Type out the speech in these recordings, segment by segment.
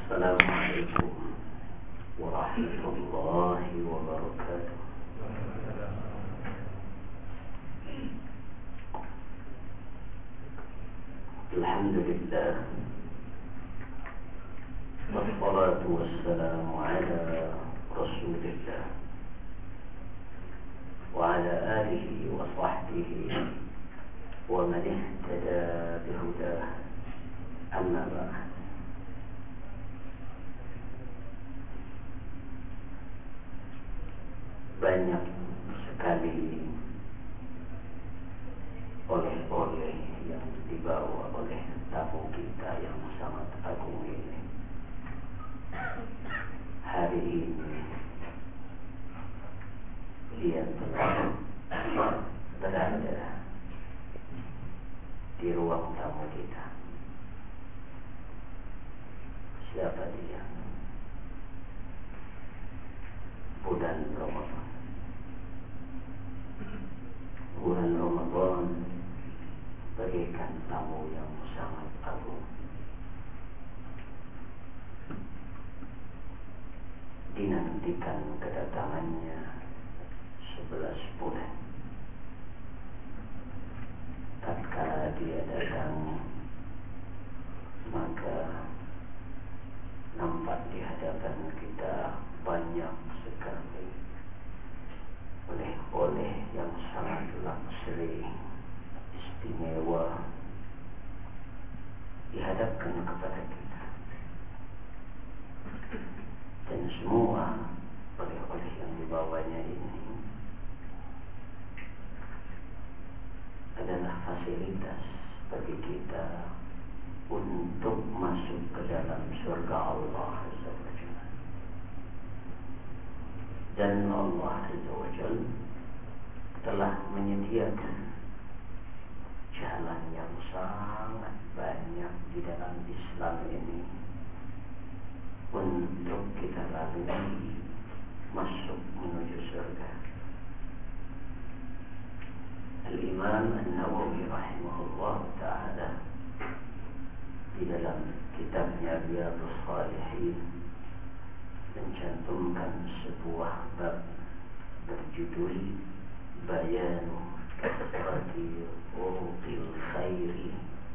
Assalamualaikum warahmatullahi wabarakatuh. Alhamdulillah, wassalatu wassalamu ala Rasulillah wa ala alihi wa sahbihi wa man ihtada bihudah. Amma ba'd. Banyak sekali oleh-oleh yang dibawa oleh tamu kita yang sangat agung ini. Hari ini dia telah berada di ruang tamu kita. Siapa dia? Bulan Ramadan. Bulan Ramadan bagaikan tamu yang sangat agung. Dinantikan kedatangannya 11 bulan. Tatkala dia datang, maka nampak di hadapan kita banyak sekali oleh-oleh yang sangat luxury, istimewa dihadapkan kepada kita. Dan semua oleh-oleh yang dibawanya ini adalah fasilitas bagi kita untuk masuk ke dalam surga Allah Azza wa Jalla. Dan Allah Azza wa Jalla telah menyediakan jalan yang sangat banyak di dalam Islam ini untuk kita lalui masuk menuju surga. Al-Imam An-Nawawi rahimahullah ta'ala di dalam kitabnya Riyadhus Shalihin mencantumkan sebuah bab berjudul Bayanu Kasrati Uruqil Khairi,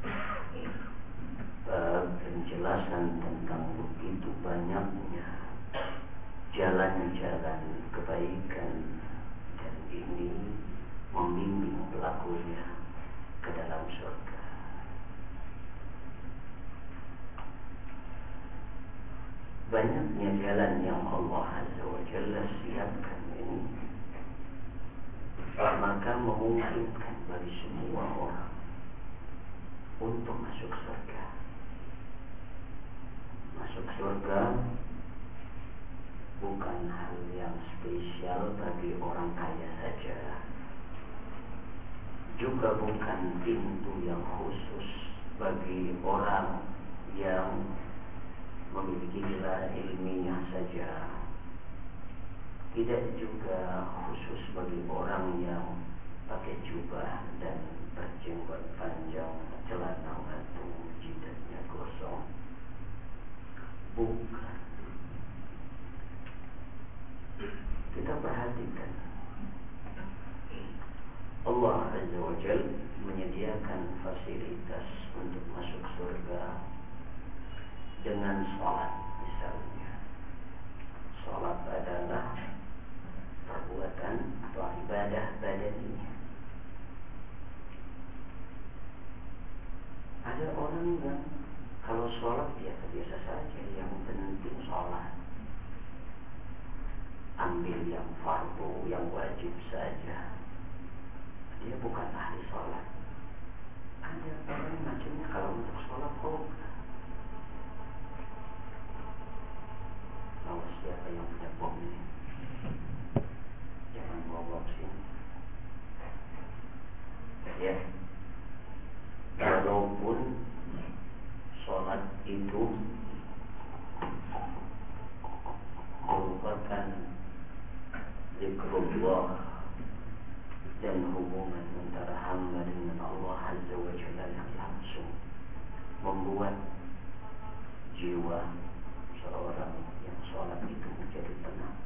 bab penjelasan tentang begitu banyaknya jalan-jalan kebaikan, dan ini membimbing pelakunya ke dalam surga. Banyaknya jalan yang Allah Azza wa Jalla siapkan ini, maka memungkinkan bagi semua orang untuk masuk surga. Masuk surga bukan hal yang spesial bagi orang kaya saja, juga bukan pintu yang khusus bagi orang yang memiliki gelar ilmiah saja, tidak juga khusus bagi orang yang pakai jubah dan berjenggot panjang, celana gantung, jidatnya gosong. Bukan. Kita perhatikan, Allah Azza wa Jalla menyediakan fasilitas untuk masuk surga dengan sholat misalnya. Sholat adalah perbuatan atau ibadah badaninya. Ada orang yang kalau sholat biasa-biasa saja, yang penting sholat, ambil yang fardu, yang wajib saja. Dia bukan ahli sholat. Ada orang macamnya kalau untuk sholat awas siapa yang punya bom ini, jangan bawa bom sini. Ya, walaupun sholat itu merupakan zikrullah dan hubungan antara hamba dengan Allah Azza wa Jalla yang langsung membuat jiwa seseorang yang sholat itu menjadi tenang.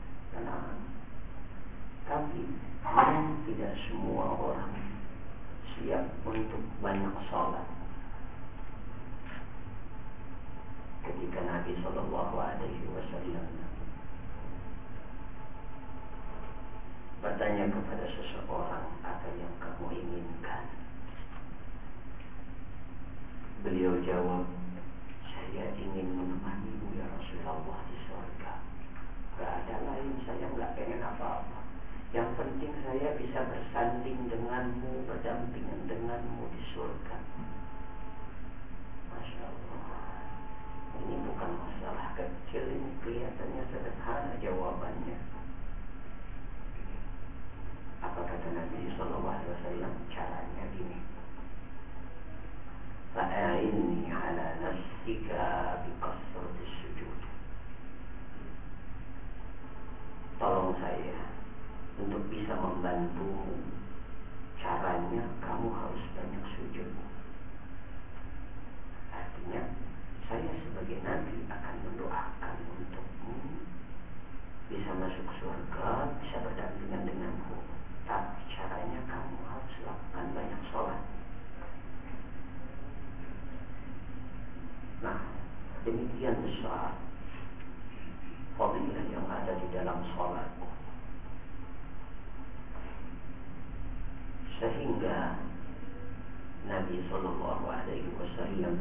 Tapi tidak semua orang siap untuk banyak sholat. Ketika Nabi Shallallahu Alaihi Wasallam bertanya kepada seseorang, apa yang kamu inginkan? Beliau jawab, saya ingin menemanimu ya Rasulullah di surga. Gak ada lain, saya gak pengen apa-apa. Yang penting saya bisa bersanding denganmu, berdampingan denganmu di surga. Masya Allah. Ini bukan masalah kecil, ini kelihatannya sederhana jawabannya. Apa kata Nabi SAW? Caranya gini. Fa'ainni ala nafsika biqasratis sujud. Tolong saya untuk bisa membantumu. Caranya kamu harus banyak sujud. Artinya saya sebagai Nabi akan mendoakan untukmu bisa masuk surga, bisa berdampingan denganku. Tapi caranya kamu harus lakukan banyak sholat. Nah, demikian besar fadilah yang ada di dalam sholat, sehingga Nabi Sallallahu Alaihi Wasallam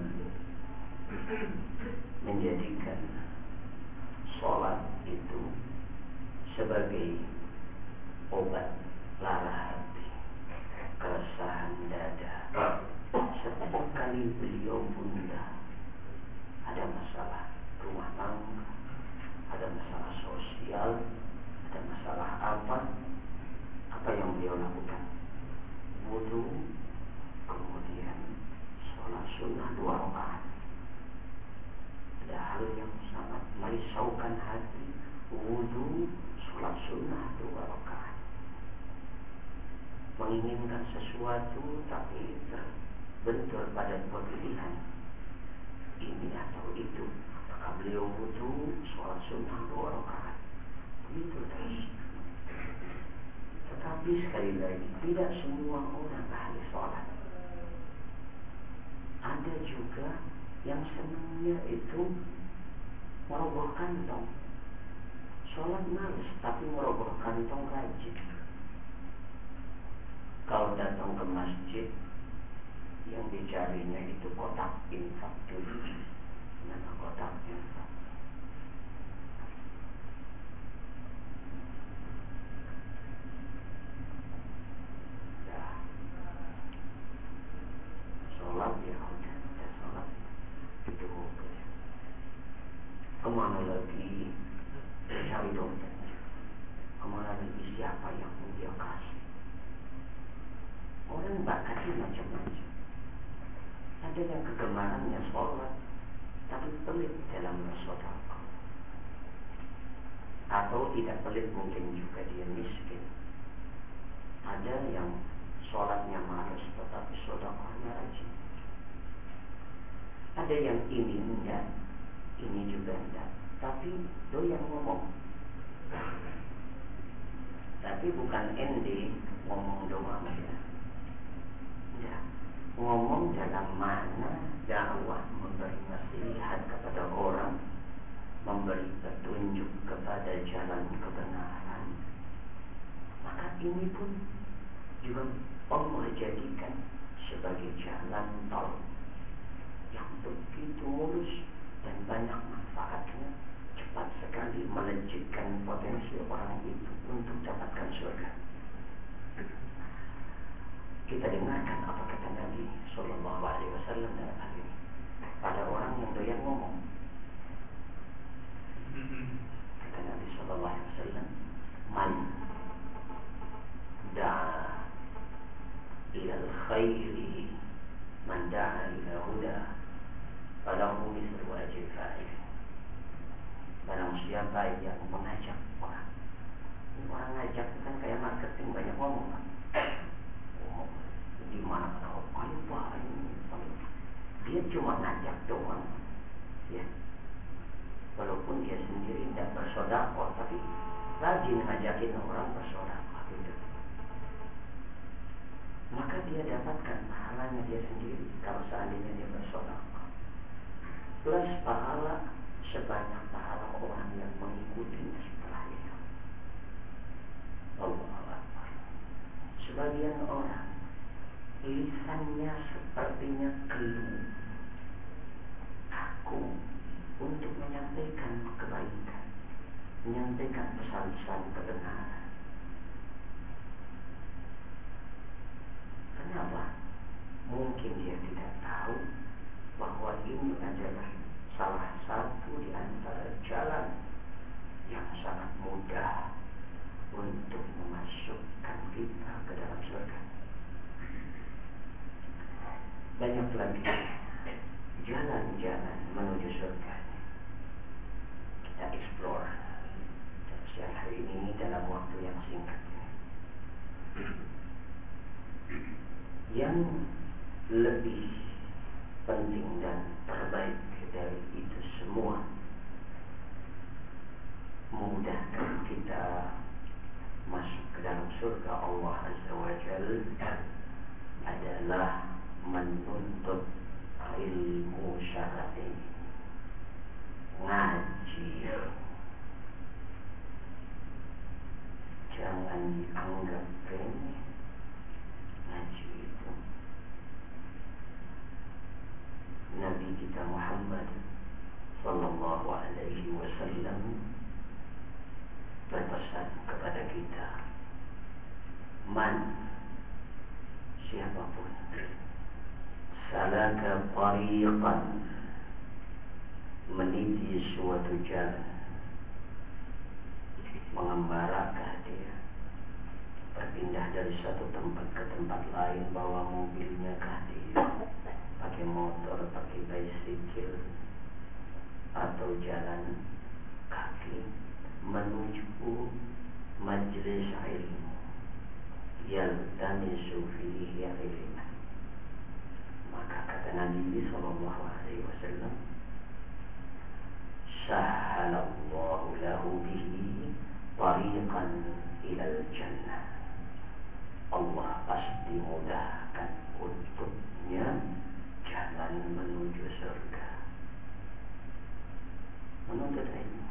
menjadikan sholat itu sebagai obat lara hati, keresahan dada. Setiap kali beliau bunda ada masalah rumah tangga, ada masalah sosial, ada masalah apa yang beliau lakukan? Wudu, kemudian sholat sunnah 2 rakaat. Ada hal yang sangat merisaukan hati. Wudu, sholat sunnah 2 rakaat. Menginginkan sesuatu tapi terbentur pada pilihan ini atau itu. Maka beliau wudu, sholat sunnah 2 rakaat. Begitu terus. Tetapi sekali lagi, tidak semua orang ahli sholat. Ada juga yang senangnya itu meroboh kantong. Sholat males, tapi meroboh kantong rajin. Kalau datang ke masjid, yang dicarinya itu kotak infak dulu. Mana kotak infak? Sholat ya udah sholat itu kemana lagi cari dompet, kemana lagi siapa yang dia kasih. Orang bakatnya macam-macam. Ada yang kegemarannya sholat tapi pelit dalam bersedekah, atau tidak pelit, mungkin juga dia miskin. Ada yang sholatnya malas tetapi sedekahnya rajin. Ada yang ini enggak, ini juga enggak, tapi doyan ngomong. Tapi bukan ende ngomong doang ya. Enggak, ngomong dalam mana dakwah, memberi nasihat kepada orang, memberi petunjuk kepada jalan kebenaran. Maka ini pun juga Allah jadikan sebagai jalan tol yang begitu mulus dan banyak manfaatnya, cepat sekali melejitkan potensi orang itu untuk dapatkan surga. Kita dengarkan apa kata Nabi Sallallahu Alaihi Wasallam dalam hal ini pada orang yang doyan ngomong. Kata Nabi Sallallahu Alaihi Wasallam, man da'a ilal khairi, man da'a ila huda, falahu mislu ajri fa'il. Barang siapa yang mengajak orang, orang ngajak kan kayak marketing, banyak ngomong kan. Di mana kalau dia cuma ngajak doang, ya. walaupun dia sendiri tidak bersedekah, tapi rajin ngajakin orang bersedekah gitu. Maka dia dapatkan pahalanya dia sendiri kalau seandainya dia bersedekah, plus pahala sebanyak pahala orang yang mengikutinya setelah itu. Allah Akbar. Sebagian orang lisannya sepertinya keluh, kaku untuk menyampaikan kebaikan, menyampaikan pesan-pesan kebenaran. Kenapa? Mungkin dia tidak tahu bahwa ini adalah salah satu di antara jalan yang sangat mudah untuk memasukkan kita ke dalam surga. Banyak lagi jalan-jalan menuju surga. Kita explore siang hari ini dalam waktu yang singkat. Yang lebih penting dan terbaik dari itu semua, memudahkan kita masuk ke dalam surga Allah Azza wa Jalla, adalah menuntut ilmu syar'i, ngaji. Jangan dianggap remeh ngaji itu. Nabi kita Muhammad sallallahu alaihi wasallam berpesan kepada kita, man, siapapun, salaka tariqan, meniti suatu jalan, mengembarakah dia, berpindah dari satu tempat ke tempat lain, bawa mobilnya kah dia, pakai motor, pakai bicycle, atau jalan kaki menuju majlis ilmu, yaltamisu fihi ilman. Maka kata Nabi sallallahu alaihi wasallam, sahhalallahu lahu bihi tariqan ilal jannah. Allah pasti mudahkan untuknya jalan menuju surga. Menuntut ilmu,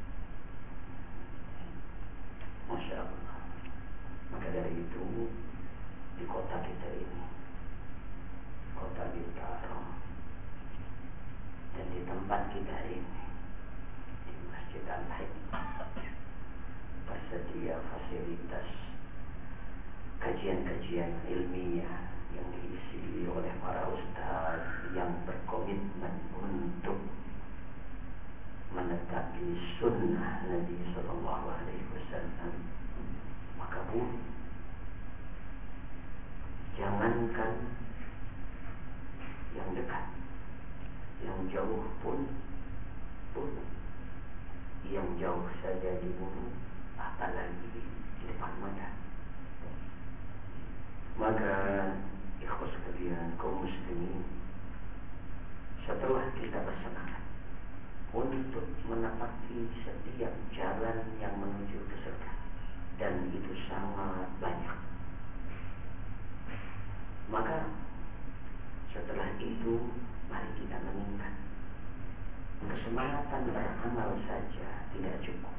Masya Allah. Maka dari itu, di kota kita ini, kota Bintaro, dan di tempat kita ini, di Masjid Al-Hikmah, tersedia fasilitas kajian-kajian ilmiah yang diisi oleh para ustaz yang berkomitmen untuk menetapi sunnah Nabi sallallahu alaihi wasallam. Maka jangankan yang dekat, yang jauh pun yang jauh saja dibunuh, apalagi di depan mata. Maka ikhwas sekalian kaum muslimin, setelah kita bersemangat untuk menapaki setiap jalan yang menuju ke surga, dan itu sangat banyak, maka setelah itu mari kita meningkat. Kesemangatan beramal saja tidak cukup.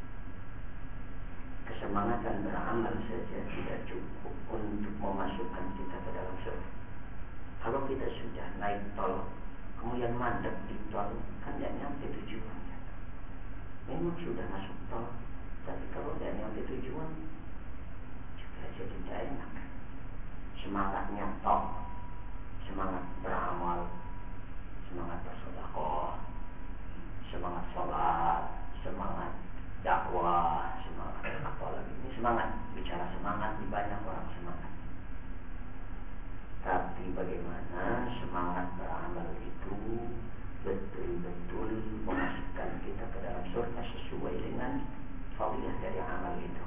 Kesemangatan beramal saja tidak cukup untuk memasukkan kita ke dalam surga. Kalau kita sudah naik tol, kemudian mandek di tol, kan tidak nyampe tujuannya. Memang sudah masuk tol, tapi kalau tidak nyampe tujuan, juga jadi tidak enak. Semangatnya top, semangat beramal, semangat bersedekah, semangat sholat, semangat dakwah, semangat apa lagi? Ini semangat, bicara semangat di banyak orang semangat. Tapi bagaimana semangat beramal itu betul-betul memasukkan kita ke dalam surga sesuai dengan fadilah dari amal itu?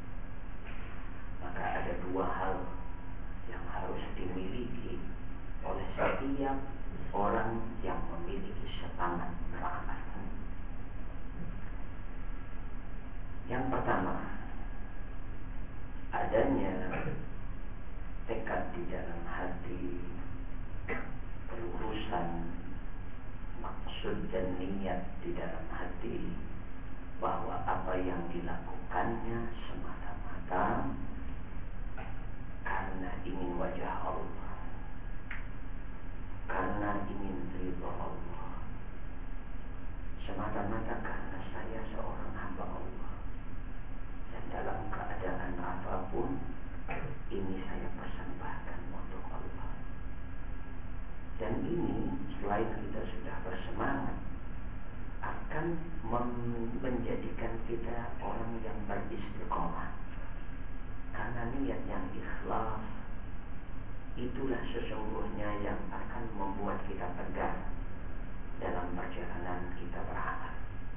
Maka ada dua hal yang harus dimiliki oleh setiap orang yang memiliki semangat beramal. Yang pertama, adanya tekad di dalam hati, pelurusan maksud dan niat di dalam hati bahwa apa yang dilakukannya semata-mata karena ingin wajah Allah, karena ingin ridha Allah, semata-mata karena saya seorang hamba Allah, dan dalam keadaan apapun ini saya persembahkan untuk Allah. Dan ini selain kita sudah bersemangat, akan menjadikan kita orang yang beristiqomah. Karena niat yang ikhlas itulah sesungguhnya yang akan membuat kita tegar dalam perjalanan kita beramal.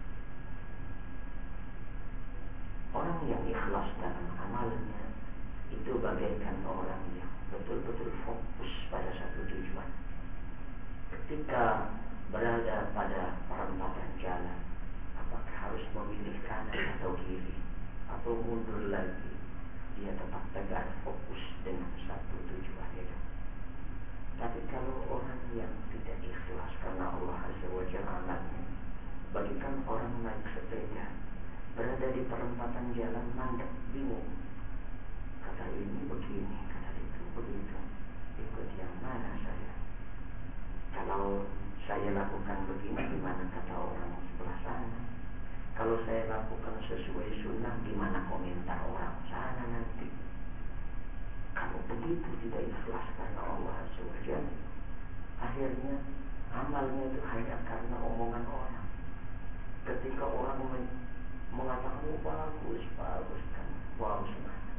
Orang yang ikhlas dalam amalnya itu bagaikan orang yang betul-betul fokus pada satu tujuan. Ketika berada pada perempatan jalan, apakah harus memilih kanan atau kiri atau mundur lagi, dia tetap tegar fokus dengan satu tujuan itu. Tapi kalau orang yang tidak ikhlas karena Allah Azza wa Jalla, bagikan orang naik sepeda berada di perempatan jalan mandek, bingung, kata ini begini, kata itu begitu, ikut yang mana saya? Kalau saya lakukan begini, gimana kata orang sebelah sana? Kalau saya lakukan sesuai sunnah, gimana komentar orang sana nanti? Kalau begitu tidak ikhlas karena Allah Azza wa Jalla, akhirnya amalnya itu hanya karena omongan orang. Ketika orang mengatakan bagus kan, wow semangat.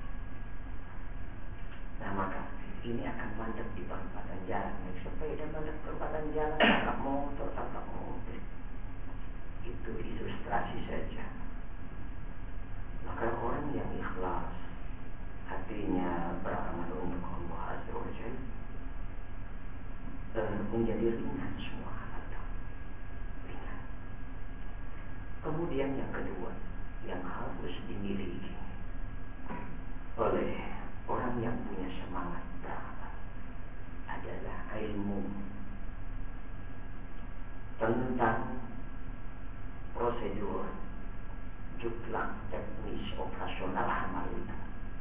Nah maka ini akan mandek di perempatan jalan. Naik sepeda mandek perempatan jalan, tabrak motor, tabrak mobil. Itu ilustrasi saja. Maka orang yang ikhlas, hatinya beramal untuk Allah Azza wa Jalla, menjadi ringan semua hal itu. Ringan. Kemudian yang kedua yang harus dimiliki oleh orang yang punya semangat beramal adalah ilmu tentang prosedur juklak teknis operasional amal itu.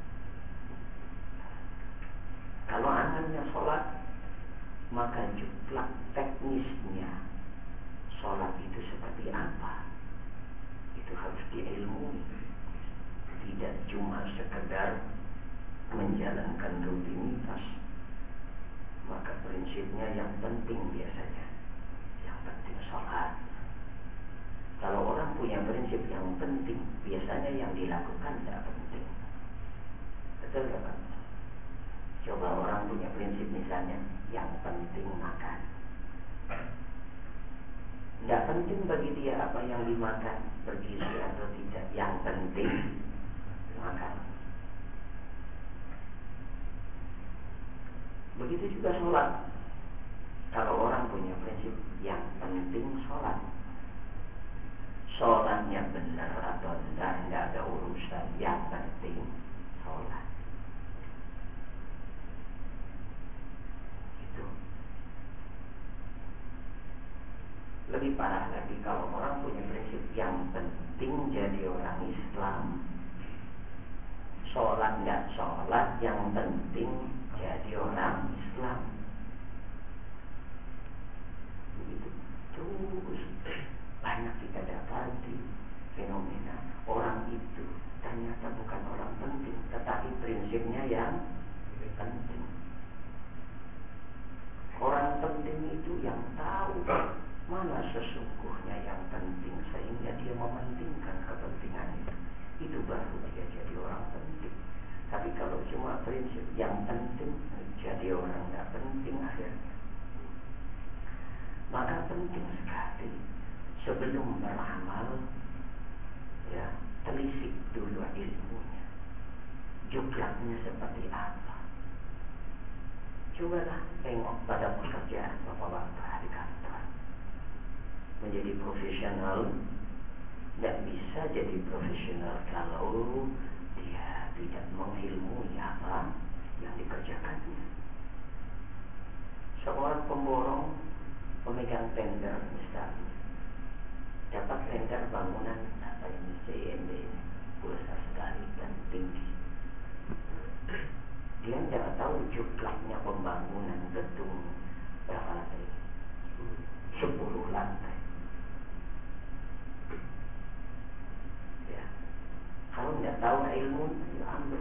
Kalau amalnya sholat, maka juklak teknisnya sholat itu seperti apa, itu harus diilmui. Tidak cuma sekedar menjalankan rutinitas. Maka prinsipnya yang penting biasanya, yang penting sholat. Kalau orang punya prinsip yang penting, biasanya yang dilakukan tidak penting. Betul gak Pak? Coba orang punya prinsip misalnya, yang penting makan. Tidak penting bagi dia apa yang dimakan, bergizi atau tidak. Yang penting makan. Begitu juga sholat. Kalau orang punya prinsip yang penting sholat, sholatnya benar atau tidak ada urusan. Yang penting sholat. Itu. Lebih parah lagi kalau orang punya prinsip yang penting jadi orang Islam. Sholat tidak sholat, yang penting jadi orang Islam. Begitu. Terus banyak kita dapati fenomena orang itu ternyata bukan orang penting, tetapi prinsipnya yang penting. Orang penting itu yang tahu mana sesungguhnya yang penting, sehingga dia mementingkan kepentingan itu. Itu baru dia jadi orang penting. Tapi kalau cuma prinsip yang penting, jadi orang tidak penting akhirnya. Maka penting sekali sebelum beramal, ya, telisik dulu ilmunya. Juklaknya seperti apa? Cobalah tengok pada pekerjaan bapak-bapak di kantor. Menjadi profesional Tidak bisa jadi profesional kalau dia tidak mengilmui apa yang dikerjakannya. Seorang pemborong, pemegang tender misalnya, dapat tender bangunan apa ini CMB, besar sekali dan tinggi. Dia tidak tahu jumlahnya pembangunan gedung berapa lantai, 10 lantai. Ya, kalau tidak tahu ilmu, ya ambil.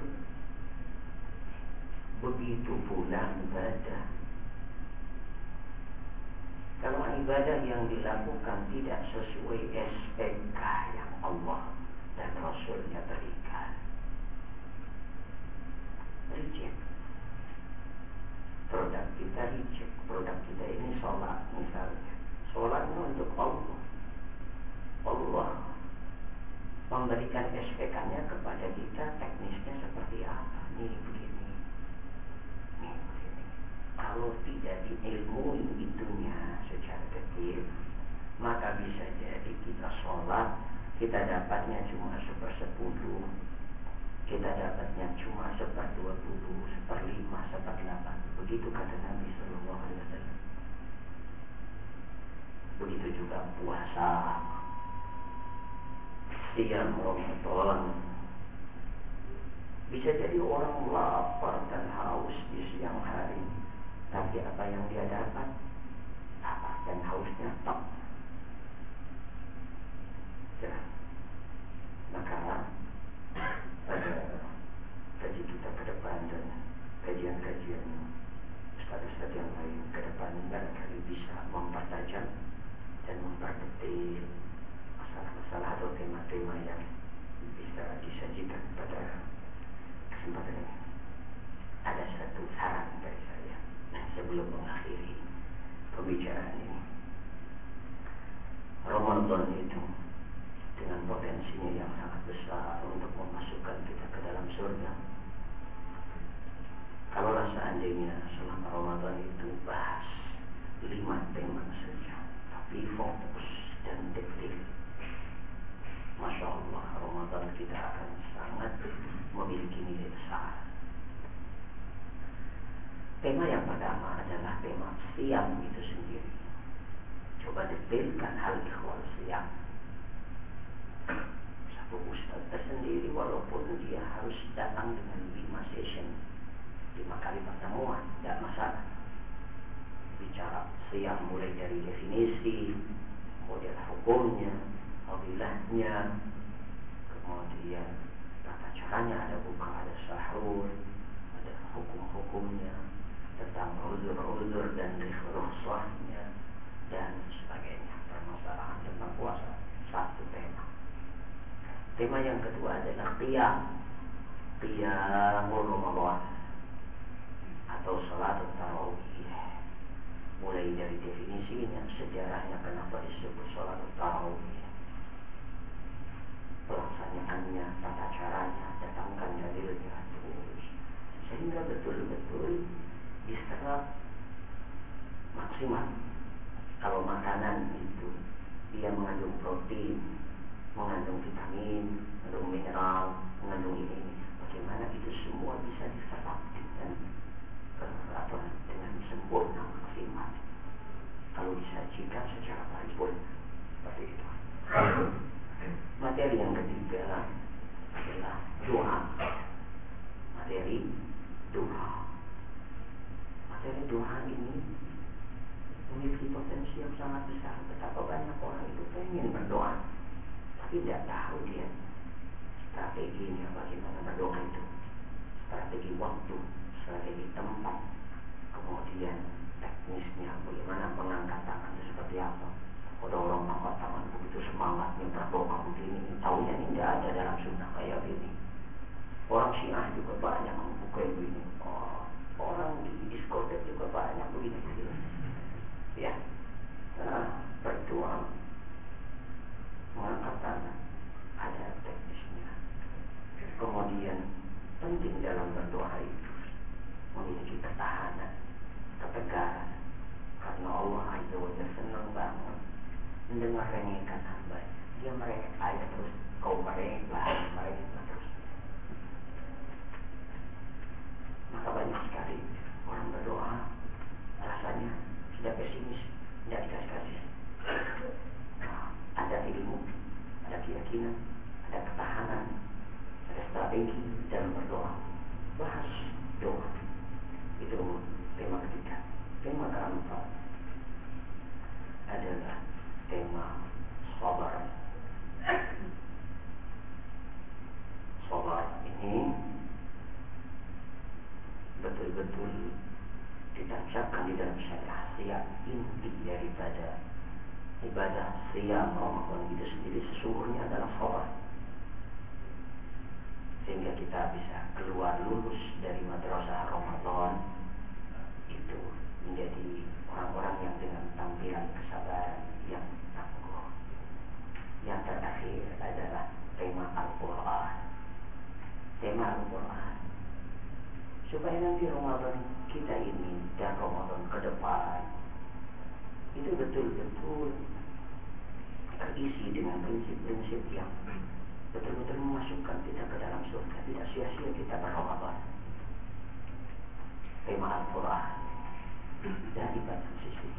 Begitu pula ibadah. Kalau ibadah yang dilakukan tidak sesuai SPK yang Allah dan Rasulnya berikan, reject. Produk kita reject. Produk kita ini sholat misalnya. Sholatnya untuk Allah. Allah memberikan SPK-nya kepada kita, teknisnya seperti apa. Ini begini. Ini begini. Kalau tidak diilmui itunya secara detil, maka bisa jadi kita sholat, kita dapatnya cuma 1/10, kita dapatnya cuma 1/20, 1/5, 1/8. Begitu kata Nabi Sallallahu Alaihi Wasallam. Begitu juga puasa, siang Ramadan. Bisa jadi orang lapar dan haus di siang hari, tapi apa yang dia dapat? Lapar dan hausnya top. Ya. Maka pada kaji kita ke depan dan kajian-kajian ustaz-ustaz yang lain ke depan barangkali bisa mempertajam dan memperdetil masalah-masalah atau tema-tema yang bisa disajikan pada kesempatan ini. Ada satu saran dari saya sebelum mengakhiri pembicaraan ini. Ramadan itu dengan potensinya yang sangat besar untuk memasukkan kita ke dalam surga. Kalau seandainya selama Ramadan itu bahas 5 tema saja, tapi fokus dan detail, Masya Allah, Ramadan kita akan sangat memiliki nilai besar. Tema yang pertama adalah tema siam itu sendiri. Coba detailkan hal ikhwal siam. Satu ustaz tersendiri walaupun dia harus datang dengan 5 session, 5 kali pertemuan, tidak masalah. Bicara siam mulai dari definisi, model hukumnya, fadilahnya, kemudian tata caranya, ada buka, ada sahur, ada hukum-hukumnya, tentang uzur-uzur dan rukhsahnya dan sebagainya, permasalahan tentang puasa. Satu tema. Tema yang kedua adalah qiyamul Ramadan atau salat tarawih. Mulai dari definisinya, sejarahnya, kenapa disebut salat tarawih, pelaksanaannya, tata caranya, datangkan dalilnya, terus sehingga betul-betul diserap maksimal. Kalau makanan itu dia mengandung protein, mengandung vitamin, mengandung mineral, mengandung ini, bagaimana itu semua bisa diserap dengan sempurna maksimal kalau disajikan secara paripurna seperti itu. Materi yang ketiga adalah doa. Materi doa ini memiliki potensi yang sangat besar. Betapa banyak orang itu pengen berdoa, tapi tidak tahu dia strateginya bagaimana berdoa itu, strategi waktu, strategi tempat, kemudian teknisnya, bagaimana mengangkat tangan itu seperti apa. Ada orang angkat tangan begitu semangatnya berdoa begini, tahunya ini tidak ada dalam sunnah kayak gini. Orang Syiah juga banyak membuka begini. Orang di diskotek juga banyak begini. Ya, berdoa, mengangkat tangan, ada teknisnya. Kemudian penting dalam berdoa itu memiliki ketahanan, ketegaran, karena Allah Azza wa Jalla senang banget mendengar rengekan hambanya. dia merengek air terus, kau merengek terus. Maka banyak sekali orang berdoa rasanya sudah pesimis, tidak dikasih. Nah, ada ilmu, ada keyakinan, ada ketahanan, ada strategi dalam berdoa. Bahas doa. Itu tema ketiga. Tema keempat adalah tema sabar. Sabar ini betul-betul ditancapkan di dalam syariat. Siap inti daripada ibadah siam Ramadan itu sendiri sesungguhnya adalah sabar, sehingga kita bisa keluar lulus dari madrasah Ramadan itu menjadi orang-orang yang dengan tampilan kesabaran yang tangguh. Yang terakhir adalah tema Al-Quran. Tema Al-Quran supaya nanti Ramadan kita ini dan Ramadan ke depan itu betul-betul terisi dengan prinsip-prinsip yang betul-betul memasukkan kita ke dalam surga, tidak sia-sia kita berRamadan. Tema Al-Quran dari banyak sisi.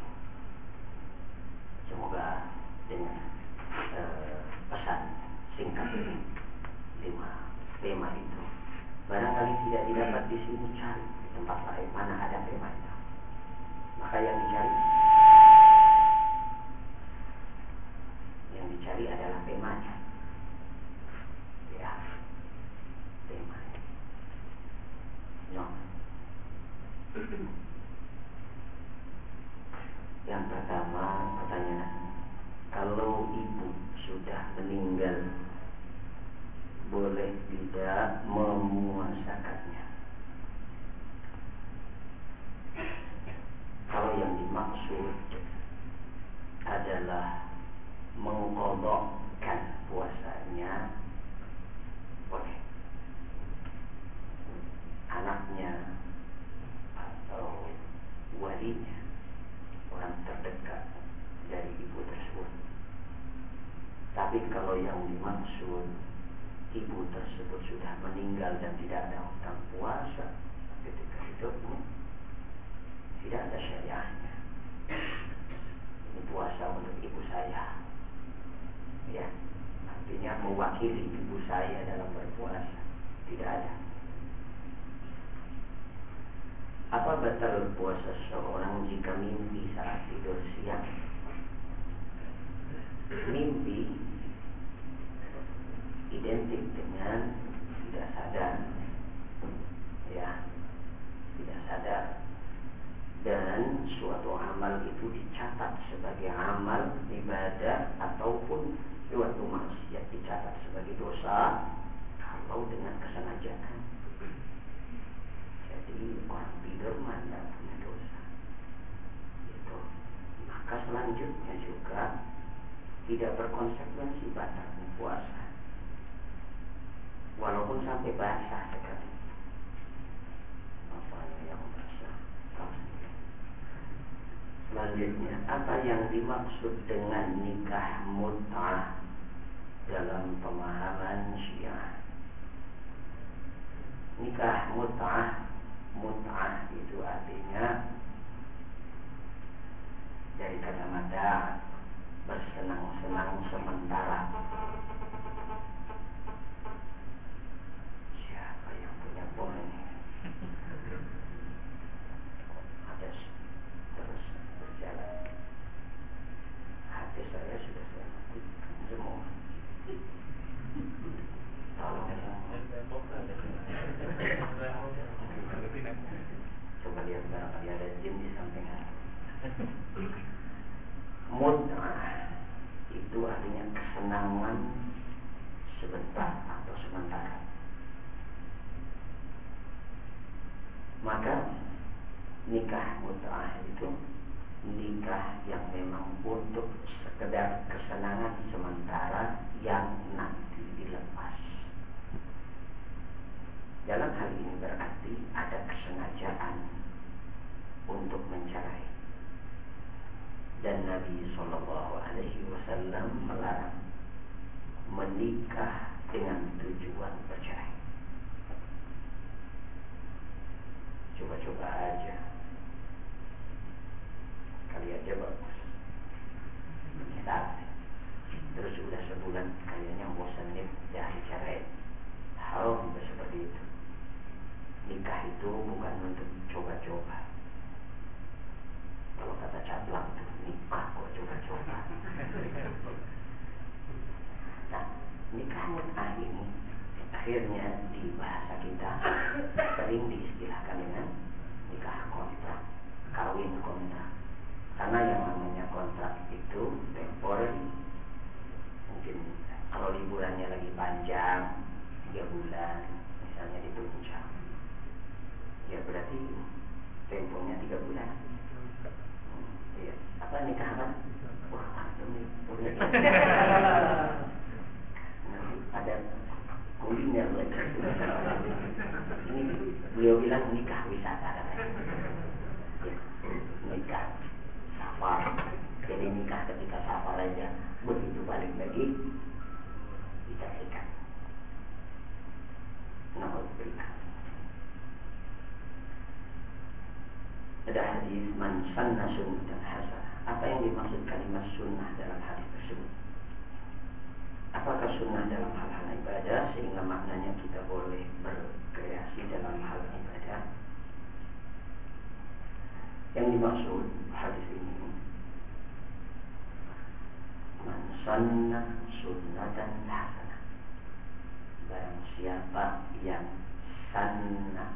Semoga dengan pesan singkat ini 5 tema itu barangkali tidak didapat di sini, cari di tempat lain mana ada tema itu. Maka yang dicari adalah temanya. Ya, temanya. No. Yang pertama pertanyaan, kalau ibu sudah meninggal boleh tidak memuasakannya? Kalau yang dimaksud adalah mengqadhakan puasanya, boleh. Anaknya atau walinya, orang terdekat dari ibu tersebut. Tapi kalau yang dimaksud ibu tersebut sudah meninggal dan tidak ada hutang puasa ketika hidupnya, tidak ada syariahnya. Ini puasa untuk ibu saya, ya, artinya mewakili ibu saya dalam berpuasa, tidak ada. Apa batal puasa seorang jika mimpi saat tidur siang? Mimpi identik dengan tidak sadar, ya, tidak sadar, dan suatu amal itu dicatat sebagai amal ibadah ataupun suatu maksiat dicatat sebagai dosa kalau dengan kesengajaan. Jadi orang tidur tidak punya dosa itu. Maka selanjutnya juga tidak berkonsekuensi batalnya puasa walaupun sampai basah sekali. Apa yang basah? Selanjutnya, apa yang dimaksud dengan nikah mut'ah dalam pemahaman Syiah? Nikah mut'ah itu artinya dari kata mata bersenang-senang sementara. Siapa yang punya bom ini? Ada terus berjalan. Hati saya sudah saya matikan semua. Tolong coba lihat barangkali ada jin di samping. Mut'ah itu artinya kesenangan sebentar atau sementara. Maka nikah mut'ah itu nikah yang memang untuk sekedar kesenangan sementara yang nanti dilepas. Dalam hal ini berarti ada kesengajaan untuk mencerai, dan Nabi SAW melarang menikah dengan tujuan bercerai. Coba-coba aja, kali aja bagus. Tapi terus udah sebulan kayaknya bosan nih, jangan cerai. Haram seperti itu. Nikah itu bukan untuk coba-coba. Kalau kata Caplang itu nikah kok coba-coba. Nah, nikah mut'ah ini akhirnya di bahasa kita sering diistilahkan dengan nikah kontrak, kawin kontrak. Karena yang namanya kontrak itu temporary. Mungkin kalau liburannya lagi panjang 3 bulan misalnya di puncak, ya berarti temponya 3 bulan. Ya, apa nikah apa? Wah, nanti ada kuliner lagi. Ini beliau bilang nikah wisata katanya. Ya, nikah safar. Jadi nikah ketika safar aja, begitu balik lagi kita ikat. Nah, berikan. Ada hadis man sanna sunnatan hasanah. Apa yang dimaksud kalimat sunnah dalam hadis tersebut? Apakah sunnah dalam hal-hal ibadah sehingga maknanya kita boleh berkreasi dalam hal ibadah? Yang dimaksud hadis ini man sanna sunnatan hasanah. Barang siapa yang sanna,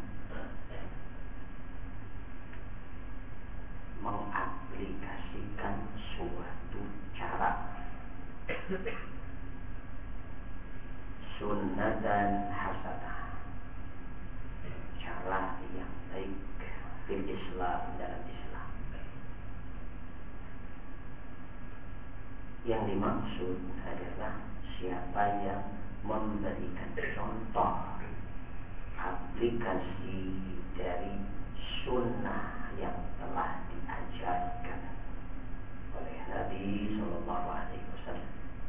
mengaplikasikan suatu cara, sunnatan hasanah, cara yang baik fil Islam, dalam Islam. Yang dimaksud adalah siapa yang memberikan contoh aplikasi dari sunnah yang telah diajarkan oleh Nabi Sallallahu Alaihi Wasallam.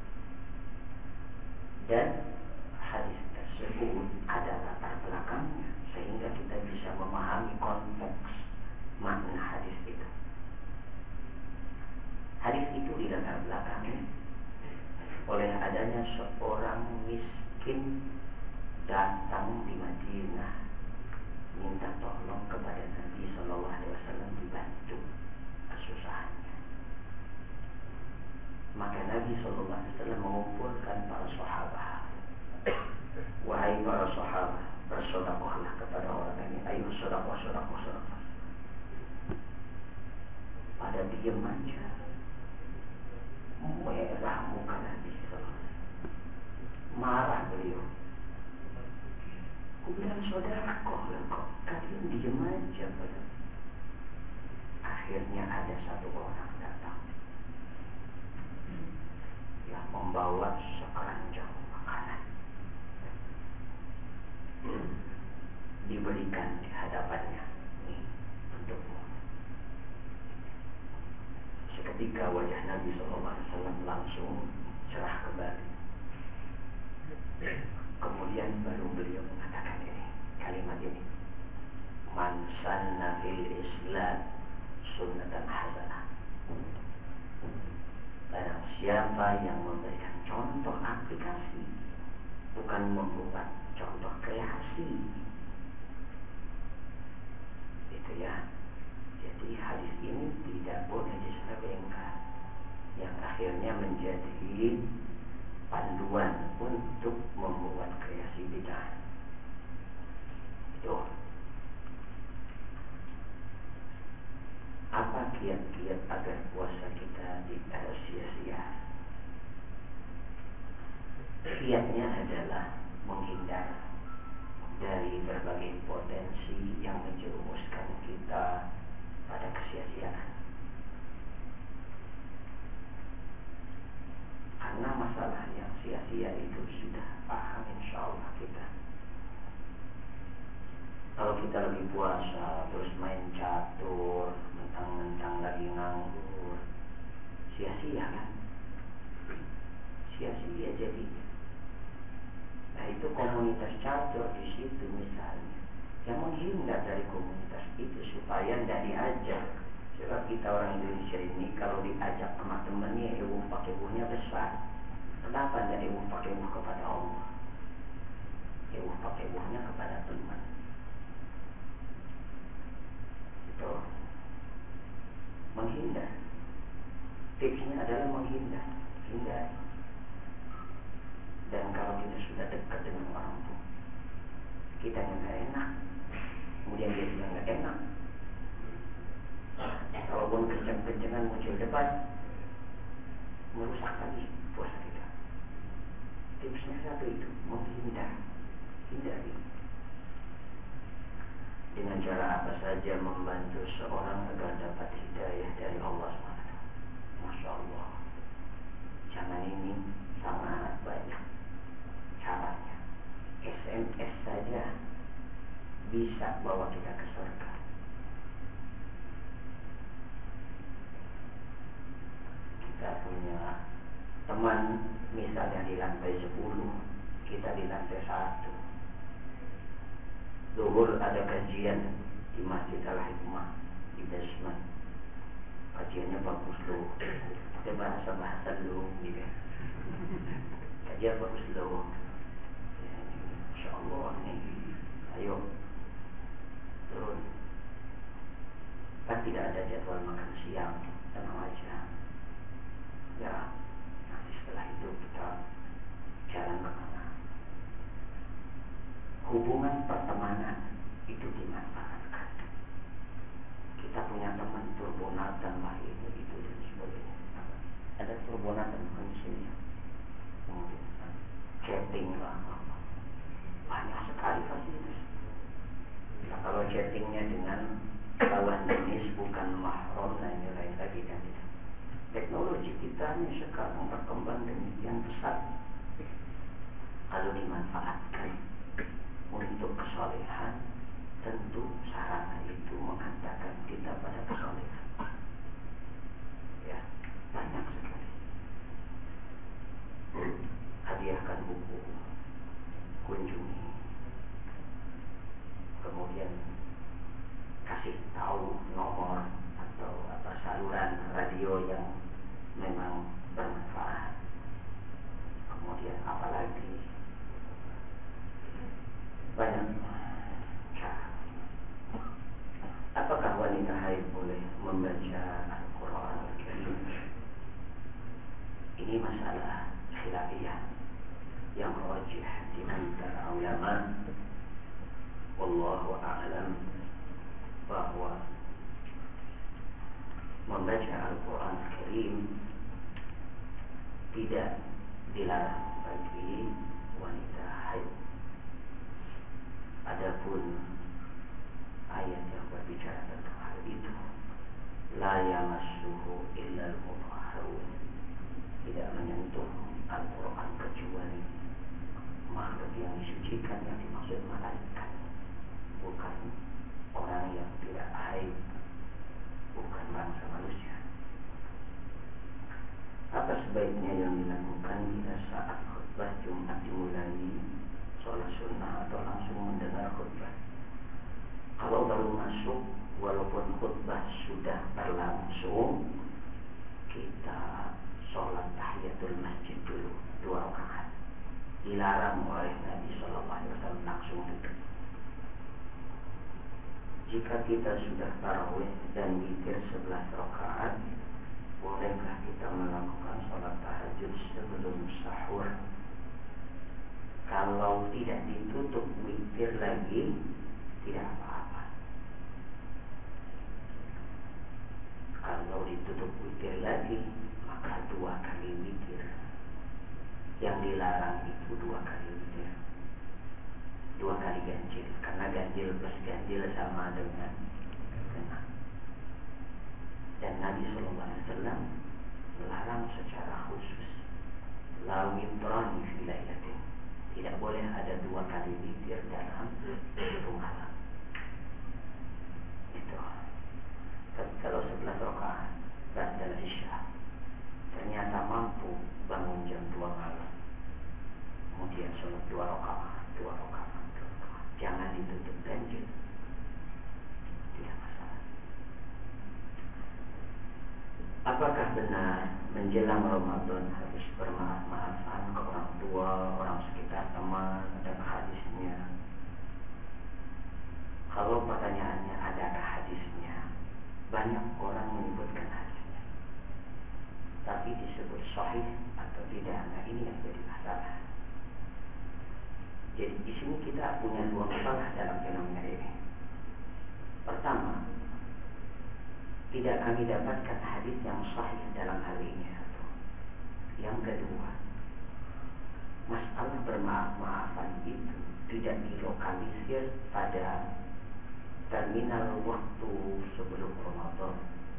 Dan hadis tersebut ada latar belakangnya sehingga kita bisa memahami konteks makna hadis itu. Hadis itu dilatar belakangi oleh adanya seorang miskin datang di Madinah minta tolong kepada Nabi Sallallahu Alaihi Wasallam dibantu kesusahannya. Maka Nabi Sallallahu Alaihi Wasallam mengumpulkan para sahabat. Wahai para sahabat, bersedekahlah kepada orang ini. Ayo sedekah. Pada diam aja. Merah muka Nabi Sallallahu Alaihi Wasallam. Marah beliau. Aku bilang saudara kok kalian diam aja. Akhirnya ada satu orang datang yang membawa sekeranjang makanan, diberikan di hadapannya. Ini untukmu. Seketika wajah Nabi SAW langsung cerah kembali. Kemudian baru beliau mengatakan ini, kalimat ini, man sanna fil Islam sunnatan hasanah. Barang siapa yang memberikan contoh aplikasi, bukan membuat contoh kreasi. Itu ya. Jadi hadis ini tidak boleh diselewengkan, yang akhirnya menjadi panduan untuk membuat kreasi bid'ah. Itu. Apa kiat-kiat agar puasa kita tidak sia-sia? Kiatnya adalah menghindar dari berbagai potensi yang menjerumuskan kita pada kesia-siaan. Karena masalah yang sia-sia itu sudah paham insyaallah kita. Kalau kita lagi puasa terus main catur, mentang-mentang lagi nganggur, sia-sia kan? Sia-sia jadi. komunitas catur di situ misalnya, yang menghindar dari komunitas itu supaya tidak diajak. Sebab kita orang Indonesia ini kalau diajak sama temannya, pakai besar. Kenapa tidak pakai kepada Allah? Pakai kepada teman. Itu menghindar. Tipsnya adalah menghindar, hindari. Dan kalau kita sudah dekat dengan orang tua, kita yang nggak enak, kemudian dia juga nggak enak. Kalaupun kencang-kencangan muncul debat, merusak lagi puasa kita. Tipsnya satu itu, menghindar, hindari. Dengan cara apa saja membantu seorang agar dapat hidayah dari Allah SWT. Masya Allah, zaman ini sangat banyak caranya. SMS saja bisa bawa kita ke surga. Kita punya teman misalnya di lantai 10, kita di lantai 1. Zuhur ada kajian di Masjid Al-Hikmah di basement. Kajiannya bagus loh, pakai bahasa loh gitu. Kajian bagus loh. Insya Allah nih, ayo turun. Kan tidak ada jadwal makan siang, tenang aja. Ya, nanti setelah itu kita jalan ke mana. Hubungan pertemanan itu dimanfaatkan. Kita punya teman turbonatan lah itu dan sebagainya. Ada turbonatan bukan di sini. Mungkin chatting lah, banyak sekali fasilitas. Nah, kalau chattingnya dengan lawan jenis bukan mahram, nah ini lain lagi kan. Teknologi kita ini sekarang berkembang demikian pesat. Kalau dimanfaatkan untuk kesolehan, tentu sarana itu menghantarkan kita pada kesolehan. Ya, banyak sekali. Hadiahkan buku, kunjungi, kemudian kasih tahu nomor atau saluran radio yang memang bermanfaat. Kemudian apalagi banyak cara. Apakah wanita haid boleh membaca Al-Quran Al-Karim? Ini masalah khilafiyah yang rajih di antara ulama. Wallahu a'lam bahwa membaca Al-Quran Al-Karim tidak dilarang bagi wanita haid. Adapun ayat yang berbicara tentang hal itu, la yamassuhu illa al-mutahharun, tidak menyentuh Al-Quran kecuali makhluk yang disucikan, yang dimaksud malaikat, bukan orang yang tidak haid, bukan bangsa manusia. Apa sebaiknya yang dilakukan bila saat khutbah Jumat dimulai, sholat sunnah atau langsung mendengar khutbah? Kalau baru masuk, walaupun khutbah sudah berlangsung, kita sholat tahiyatul masjid dulu 2 rakaat. Dilarang oleh Nabi SAW langsung duduk. Jika kita sudah tarawih dan witir 11 rakaat, bolehkah kita melakukan sholat tahajud sebelum sahur? Kalau tidak ditutup witir lagi, tidak apa-apa. Kalau ditutup witir lagi, maka 2 kali witir. Yang dilarang itu 2 kali witir, 2 kali ganjil, karena ganjil plus ganjil sama dengan genap. Dan Nabi SAW melarang secara khusus, la witrani fi lailatin, tidak boleh ada 2 kali witir dalam 1 malam. Itu. Tapi kalau 11 rakaat ba'da isya ternyata mampu bangun jam 2 malam, kemudian sholat 2 rakaat, 2 rakaat. Jangan ditutup ganjil, tidak masalah. Apakah benar menjelang Ramadan harus bermaaf-maafan ke orang tua, orang sekitar, teman? Adakah hadisnya? Kalau pertanyaannya adakah hadisnya, banyak orang menyebutkan hadisnya, tapi disebut sahih atau tidak, nah ini yang jadi masalah. Jadi di sini kita punya 2 masalah dalam fenomena ini. Pertama, tidak kami dapatkan hadis yang sahih dalam hal ini. Yang kedua, masalah bermaaf-maafan itu tidak dilokalisir pada terminal waktu sebelum Ramadan.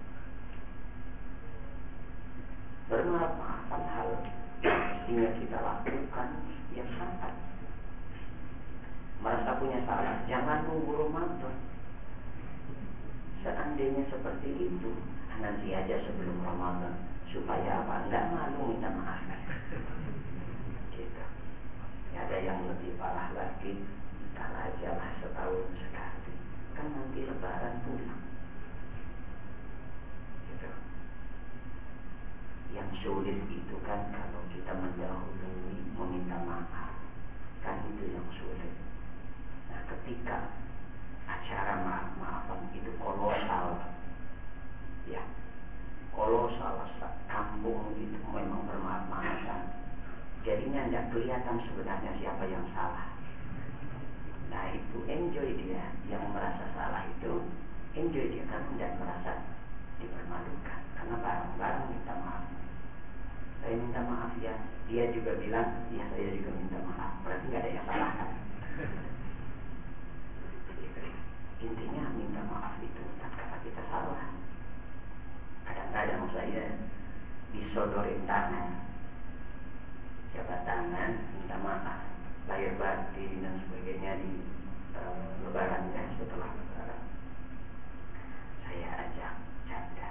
Bermaaf-maafan hal yang mestinya kita lakukan setiap saat. Merasa punya salah, jangan nunggu Ramadan. Seandainya seperti itu, nanti aja sebelum Ramadan, supaya apa? Enggak malu minta maaf. Gitu. Ada yang lebih parah lagi, ntar aja lah setahun sekali, kan nanti Lebaran pulang. Gitu. Yang sulit itu kan kalau kita mendahului meminta maaf, kan itu yang sulit. Nah, ketika acara maaf-maafan itu kolosal, ya, kolosal, kampung itu memang bermaaf-maafan, jadinya tidak kelihatan sebenarnya siapa yang salah. Nah, itu enjoy dia, yang merasa salah itu enjoy dia, karena tidak merasa dipermalukan, karena bareng-bareng minta maaf. Saya minta maaf ya, dia juga bilang ya, saya juga minta maaf, berarti nggak ada yang salah kan. Intinya minta maaf itu tatkala kita salah. Kadang-kadang saya disodorin tangan, jabat tangan, minta maaf, lahir batin dan sebagainya di Lebaran ya, setelah Lebaran. Saya ajak canda,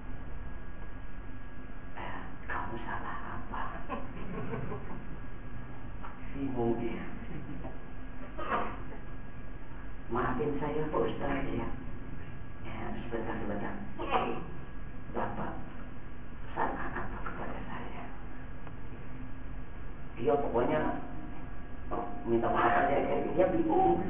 kamu salah apa? Bingung dia. Maafin saya Pak Ustaz ya. Sebentar. Bapak salah apa kepada saya? Dia pokoknya minta maaf aja, dia bingung.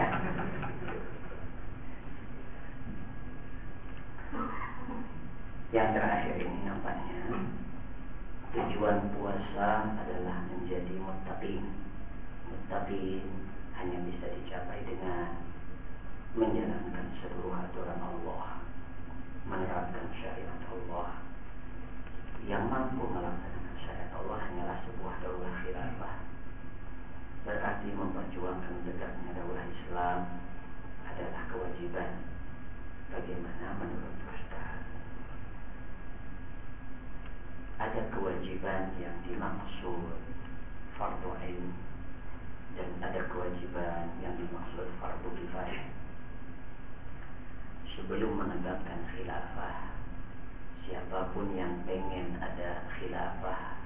Yang terakhir ini nampaknya tujuan puasa adalah menjadi muttaqin. Muttaqin hanya bisa dicapai dengan menjalankan seluruh aturan Allah, menerapkan syariat Allah. Yang mampu melaksanakan syariat Allah hanyalah sebuah daulah khilafah. Berarti memperjuangkan tegaknya daulah Islam adalah kewajiban. Bagaimana menurut Ustaz? Ada kewajiban yang dimaksud fardu ain dan ada kewajiban yang dimaksud fardu kifayah. Sebelum menegakkan khilafah, siapapun yang pengen ada khilafah,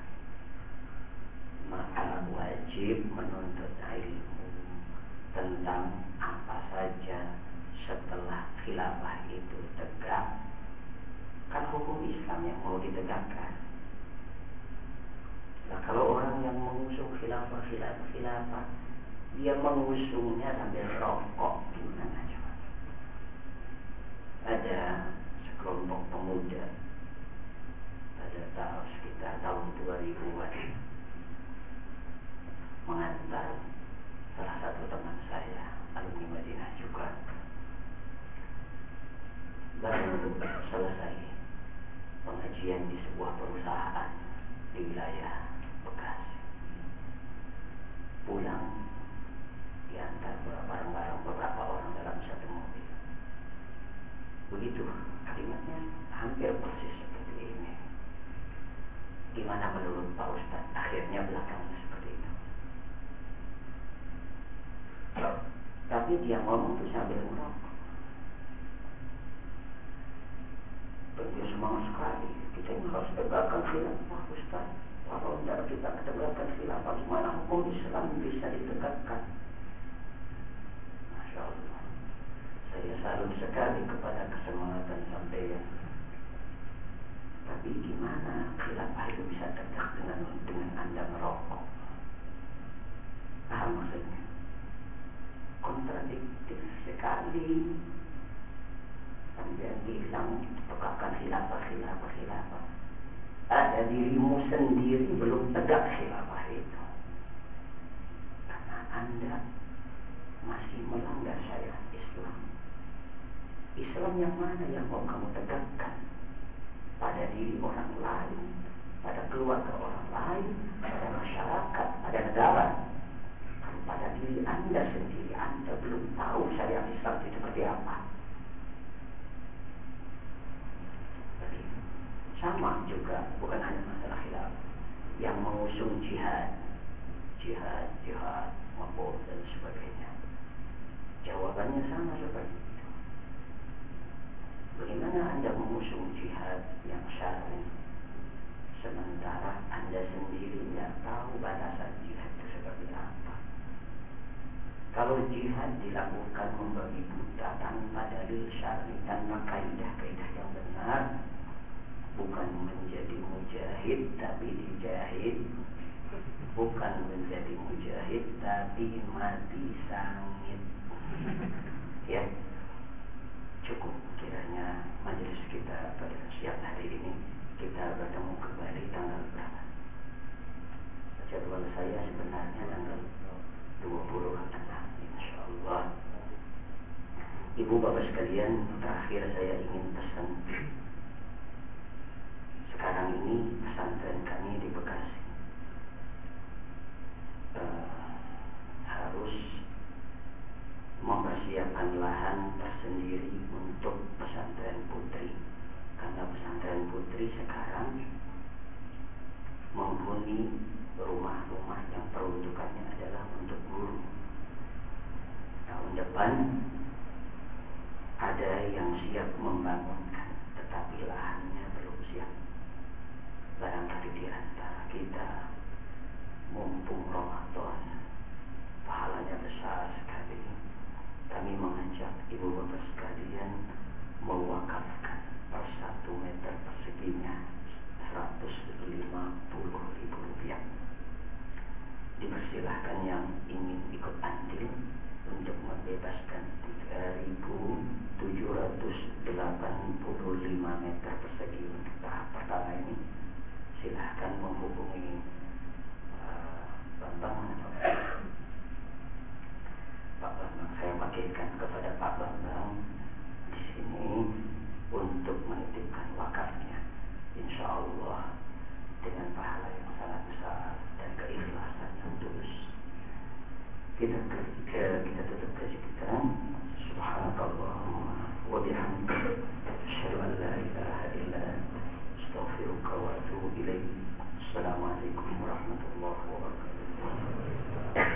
maka wajib menuntut ilmu tentang apa saja setelah khilafah itu tegak. Kan hukum Islam yang mau ditegakkan. Nah, kalau orang yang mengusung khilafah, dia mengusungnya sambil rokok, gimana coba? Ada sekelompok pemuda pada sekitar tahun 2000-an mengantar salah satu teman saya, alumni Madinah juga, baru selesai pengajian di sebuah perusahaan di wilayah Bekasi. Pulang diantar bareng-bareng beberapa orang dalam satu mobil. Begitu kalimatnya hampir persis seperti ini. Gimana menurut Pak Ustaz? Akhirnya belakangnya seperti itu. Tapi dia ngomong tuh sambil merokok. Dia semangat sekali. Kita harus tegakkan khilafah Ustaz. Kalau tidak kita tegakkan khilafah, gimana hukum Islam bisa ditegakkan. Masya Allah. Saya salut sekali kepada kesemangatan sampeyan. Tapi gimana khilafah itu bisa tegak dengan Anda merokok? Paham maksudnya? Kontradiktif sekali. Sampai bilang tegakkan khilafah. Ada dirimu sendiri belum tegak khilafah itu, karena Anda masih melanggar syariat Islam. Islam yang mana yang mau kamu tegakkan? Pada diri orang lain, pada keluarga orang lain, pada masyarakat, pada negara. Kalau pada diri Anda sendiri, Anda belum tahu syariat Islam itu seperti apa. Sama juga, bukan hanya masalah khilaf, yang mengusung jihad, mabuk dan sebagainya. Jawabannya sama seperti itu. Bagaimana Anda mengusung jihad yang syar'i, sementara Anda sendiri tidak tahu batasan jihad itu seperti apa? Kalau jihad dilakukan membagi buta tanpa dalil syar'i, tanpa kaidah-kaidah yang benar, bukan menjadi mujahid tapi dijahid, bukan menjadi mujahid tapi mati sangit. Ya, cukup kiranya majelis kita pada siang hari ini. Kita bertemu kembali tanggal berapa? Jadwal saya sebenarnya tanggal 26, insyaallah. Ibu bapak sekalian, terakhir saya ingin pesan. Sekarang ini pesantren kami di Bekasi harus mempersiapkan lahan tersendiri untuk pesantren putri, karena pesantren putri sekarang menghuni rumah-rumah yang peruntukannya adalah untuk guru. Tahun depan ada yang siap membangunkan, tetapi lahannya belum siap. Barangkali di antara kita, mumpung Ramadan, pahalanya besar sekali, kami mengajak ibu bapak sekalian mewakafkan per 1 meter perseginya Rp150.000. Dipersilahkan yang ingin ikut andil untuk membebaskan 3.785 meter persegi untuk tahap pertama ini. Silahkan menghubungi Pak Bambang. Saya pakaikan kepada Pak Bambang di sini untuk menitipkan wakafnya. Insya Allah dengan pahala yang sangat besar dan keikhlasan yang tulus. Kita tutup kaji kita. Subhanakallahumma wa bihamdika, asyhadu an la ilaha illa anta, astaghfiruka wa atubu ilaik. Assalamualaikum warahmatullahi wabarakatuh.